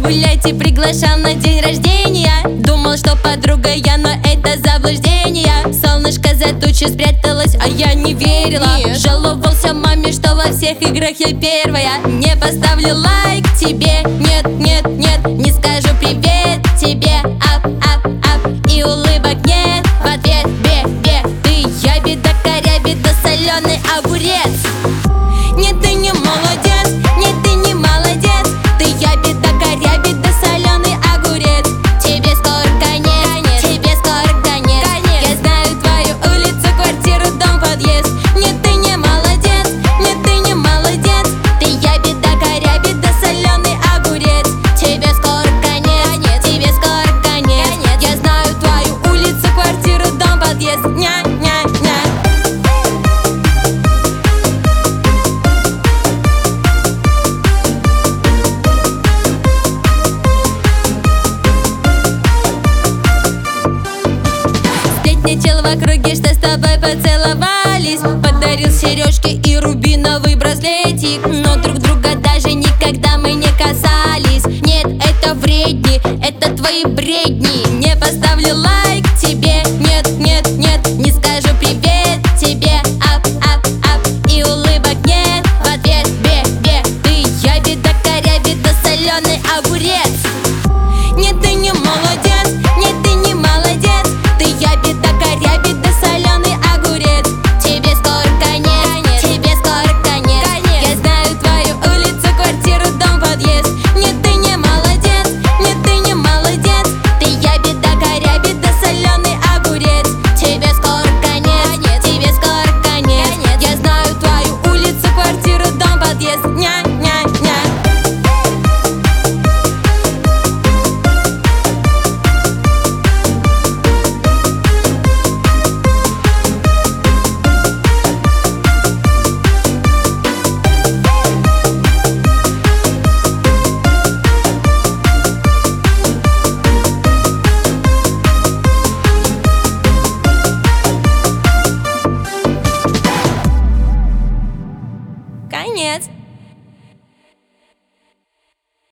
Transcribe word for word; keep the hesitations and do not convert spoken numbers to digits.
гулять и приглашал на день рождения. Думал, что подруга я, но это заблуждение. Солнышко за тучи спряталось, а я не верила. Нет. Жаловался маме, что во всех играх я первая. Не поставлю лайк тебе, нет, нет, нет. Не скажу привет тебе, ап, ап, ап. И улыбок нет в ответ, бе, бе. Ты ябеда, корябеда, соленый огурец. Нет, ты не молодец, нет, ты не молодец. Ты ябеда, корябеда, соленый огурец. Тебе скоро конец, конец. Тебе скоро конец, конец. Я знаю твою улицу, квартиру, дом, подъезд. Нет, ты не молодец, нет, ты не молодец. Ты ябеда, корябеда, соленый огурец. Тебе скоро конец, конец. Тебе скоро конец, конец. Я знаю твою улицу, квартиру, дом, подъезд. Ня, ня, ня. Сплетничал в округе, что с тобой поцеловались. Подарил сережки и рубиновый браслетик, но друг друга даже никогда мы не касались. Нет, это вредни, это твои бредни. Не поставлю лайк